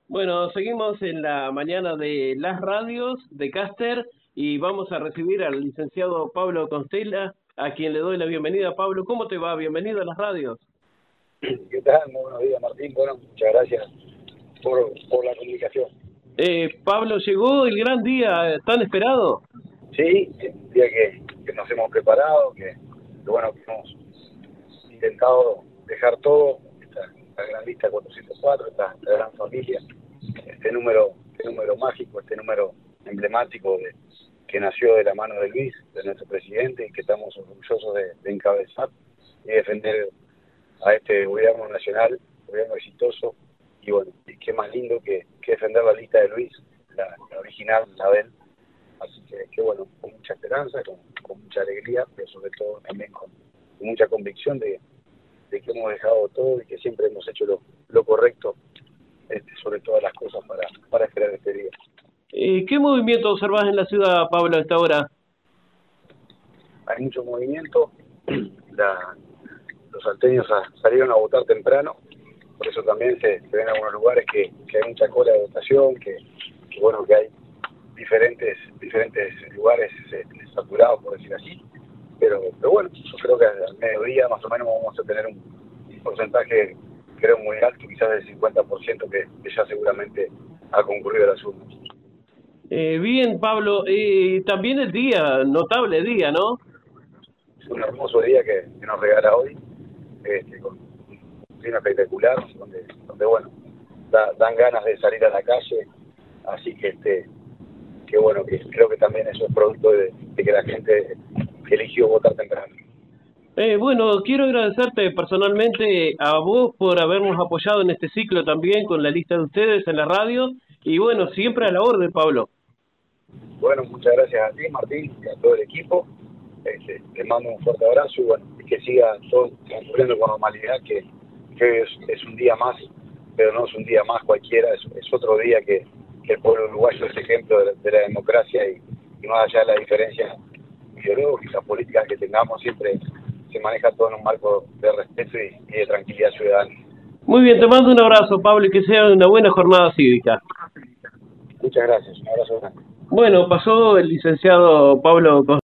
Bueno, seguimos en la mañana de las radios de Caster y vamos a recibir al licenciado Pablo Constella, a quien le doy la bienvenida. Pablo, ¿cómo te va? Bienvenido a las radios. ¿Qué tal? Muy buenos días, Martín. Bueno, muchas gracias por la comunicación. Pablo, llegó el gran día tan esperado. Sí, es un día que nos hemos preparado, que bueno, que hemos intentado dejar todo, esta gran lista 404, esta gran familia, este número mágico, este número emblemático que nació de la mano de Luis, de nuestro presidente, y que estamos orgullosos de encabezar y defender a este gobierno nacional, gobierno exitoso, y bueno, y qué más lindo que defender la lista de Luis, la original, la de él. Así que bueno, con mucha esperanza, con mucha alegría, pero sobre todo también con mucha convicción de que hemos dejado todo y que siempre hemos hecho lo correcto, sobre todas las cosas para esperar este día. ¿Qué movimiento observás en la ciudad, Pablo, a esta hora? Hay mucho movimiento, los salteños salieron a votar temprano, por eso también se ven en algunos lugares que hay mucha cola de votación, que bueno, que hay diferentes lugares saturados, por decir así, pero bueno, yo creo que al mediodía más o menos vamos a tener un porcentaje, creo, muy alto, quizás del 50% que ya seguramente ha concurrido a las urnas. Bien, Pablo, también el día, notable día, ¿no? Es un hermoso día que nos regala hoy, con un clima espectacular, donde bueno, dan ganas de salir a la calle, así que bueno, que creo que también eso es producto de que la gente eligió votar temprano. Bueno, quiero agradecerte personalmente a vos por habernos apoyado en este ciclo también con la lista de ustedes en la radio y bueno, siempre a la orden, Pablo. Bueno, muchas gracias a ti, Martín, y a todo el equipo. Te mando un fuerte abrazo y bueno, que siga todo transcurriendo con normalidad, que es un día más, pero no es un día más cualquiera, es otro día que el pueblo uruguayo es ejemplo de la democracia y más allá de la diferencia ideológica, política que tengamos, siempre se maneja todo en un marco de respeto y de tranquilidad ciudadana. Muy bien, te mando un abrazo, Pablo, y que sea una buena jornada cívica. Muchas gracias, un abrazo grande. Bueno, pasó el licenciado Pablo